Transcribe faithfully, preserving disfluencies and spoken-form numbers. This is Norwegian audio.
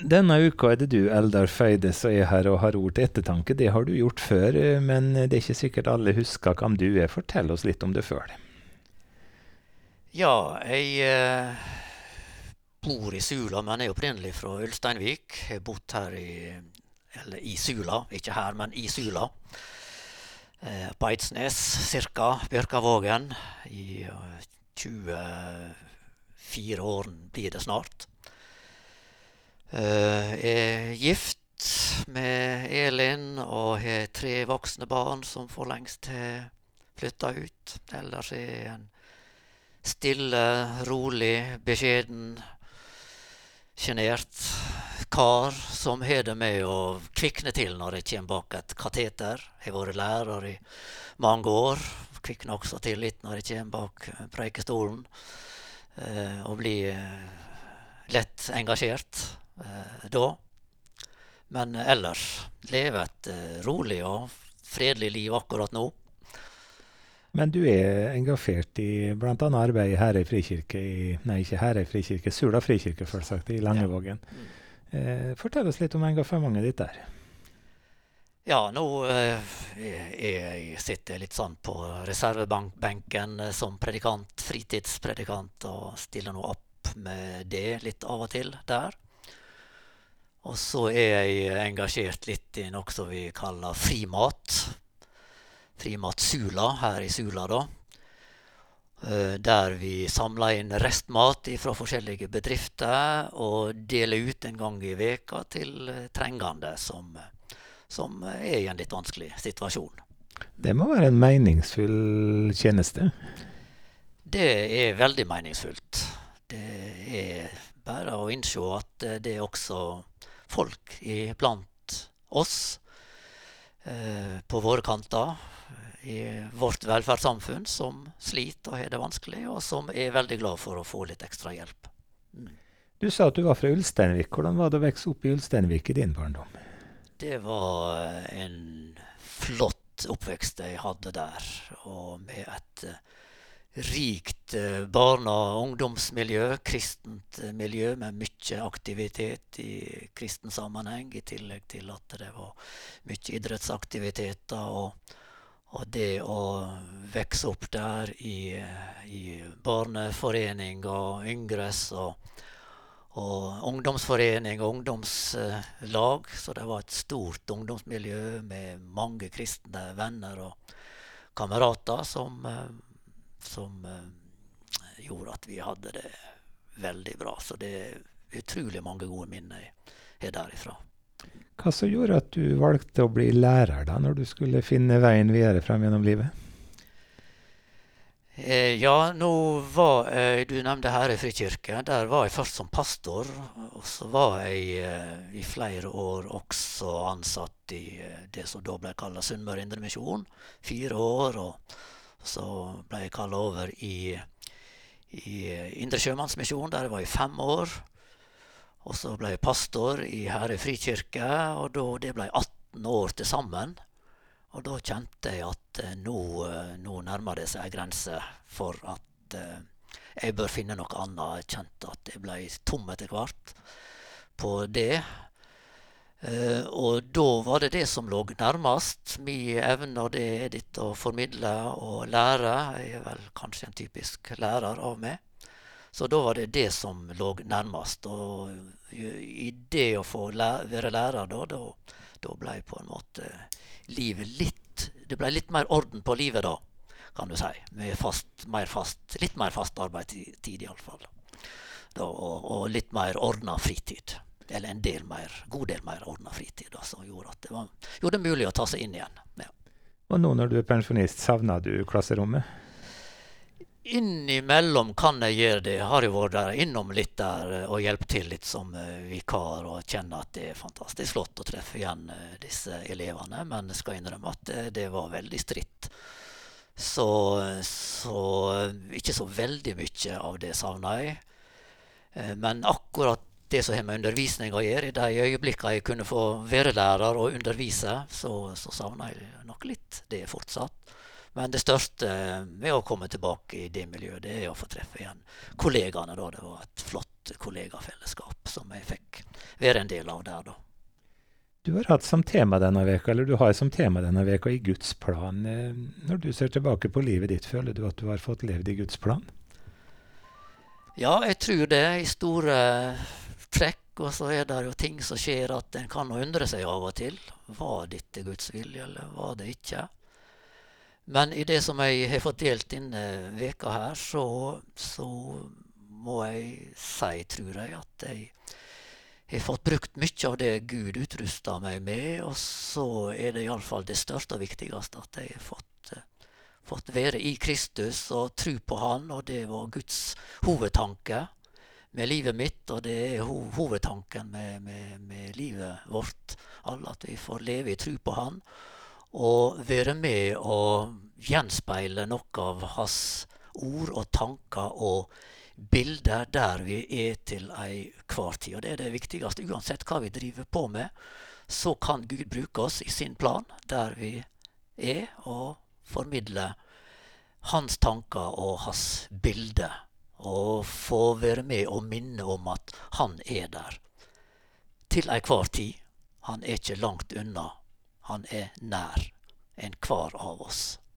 Denne uka er det du, Eldar Føyde, som er her og har ord til ettertanke. Det har du gjort før, men det er ikke sikkert alle husker hvem du er. Fortell oss litt om det før. Ja, jeg eh, bor i Sula, men er opprinnelig fra Ulsteinvik. Jeg har bodd her i, eller i Sula, ikke her, men i Sula. Eh, på Eidsnes, cirka, Bjørkavågen, i eh, tjuefire år blir det snart. Uh, er gift med Elin og har tre voksne barn som for lengst har flyttet ut. Ellers er jeg en stille, rolig, beskjeden, genert kar som har det med å kvikne til når jeg kommer bak et kateter. Jeg har vært lærer i mange år. Kvikner også til litt når jeg kommer bak preikestolen. Uh, og blir uh, lett engasjert. Da. Men ellers leve et uh, rolig og fredelig liv akkurat nå. Men du er engasjert i blant annet arbeid i Herøy frikirke, i, nei ikke Herøy frikirke, Sula frikirke for sagt, i Langevågen. Ja. Mm. Eh, fortell oss litt om engasjementet ditt der. Ja, nå eh, jeg sitter litt sånn på reservebenken som predikant, fritidspredikant, og stiller nå opp med det litt av og til der. Og så er jeg engasjert litt i noe som vi kaller frimat. Frimat Sula, her i Sula da. Der vi samler inn restmat fra forskjellige bedrifter og deler ut en gang i veka til trengende som, som er i en litt vanskelig situasjon. Det må være en meningsfull tjeneste. Det er veldig meningsfullt. Det er bare å innse at det er også folk iblant oss eh, på våre kanter i vårt velferdssamfunn som sliter og har det vanskelig, og som er veldig glad for å få litt ekstra hjelp. Mm. Du sa at du var fra Ulsteinvik. Hvordan var det å vokse opp i Ulsteinvik i din barndom? Det var en flott oppvekst jeg hadde der, og med et rikt barne- og ungdomsmiljø, kristent miljø med mye aktivitet i kristen sammenheng, i tillegg til at det var mye idrettsaktiviteter, og, og det å vokse opp der i, i barneforening og yngres og, og ungdomsforening og ungdomslag, så det var et stort ungdomsmiljø med mange kristne venner og kamerater som som uh, gjorde at vi hadde det veldig bra. Så det er utrolig mange gode minner jeg har derifra. Hva så gjorde at du valgte å bli lærer da, når du skulle finne veien videre frem gjennom livet? Eh, ja, nå var eh, du nevnte Herøy frikirke. Der var jeg først som pastor, og så var jeg eh, i flere år også ansatt i eh, det som da ble kalt Sunnmøre Indremisjon. Fire år, og så ble jeg kallet over i, i Indre Sjømannsmisjon, der jeg var i fem år. Og så ble jeg pastor i Herøy frikirke, og da, det ble atten år til sammen. Og da kjente jeg at eh, nå, nå nærmer det seg en grense for at eh, jeg bør finne noe annet. Jeg kjente at jeg ble tom etter hvert på det. Uh, og da var det det som lå nærmest. Min evne og det er ditt å formidle og lære. Jeg er vel kanskje en typisk lærer av meg. Så da var det det som lå nærmest. Og i det å få lære, være lærer da, da, da ble på en måte livet litt, det ble litt mer orden på livet da, kan du si. Med fast, mer fast, litt mer fast arbeidstid i alle fall. Da, og, og litt mer ordnet fritid. Eller en del mer, god del mer ordnet fritid, da, som gjorde at det var gjorde det mulig å ta seg inn igjen. Ja. Og nå når du er pensjonist, savner du klasserommet? Innimellom kan jeg gjøre det. Jeg har jo vært der innom litt der og hjulpet til litt som vikar, og kjenner at det er fantastisk flott å treffe igjen disse elevene, men jeg skal innrømme at det, det var veldig stritt. Så, så ikke så veldig mye av det savner jeg. Men akkurat det som har med undervisning å gjøre, i de øyeblikkene jeg kunne få være lærer og undervise, så, så savner jeg nok litt det fortsatt. Men det største med å komme tilbake i det miljøet, det er å få treffe igjen kollegaene. Da. Det var et flott kollegafellesskap som jeg fikk være en del av der. Da. Du har hatt som tema denne veka, eller du har som tema denne veka i Guds plan. Eh, Når du ser tilbake på livet ditt, føler du at du har fått levd i Guds plan? Ja, jeg tror det i store trekk, og så er det jo ting som skjer at en kan undre seg av og til. Var dette Guds vilje, eller var det ikke? Men i det som jeg har fått delt denne veka her, så, så må jeg si, tror jeg, at jeg har fått brukt mye av det Gud utrustet meg med, og så er det i alle fall det største og viktigste at jeg har fått, eh, fått være i Kristus og tro på Han, og det var Guds hovedtanke med livet mitt, og det er ho hovedtanken med, med, med livet vårt, alle, at vi får leve i tro på Han, og være med og gjenspeile noe av Hans ord og tanker og bilder der vi er til ei hver tid. Og det er det viktigste. Uansett hva vi driver på med, så kan Gud bruke oss i sin plan der vi er, og formidle hans tanker og hans bilder. Og få være med og minne om at han er der. Til ei hver tid. Han er ikke langt unna. Han er nær en hver av oss.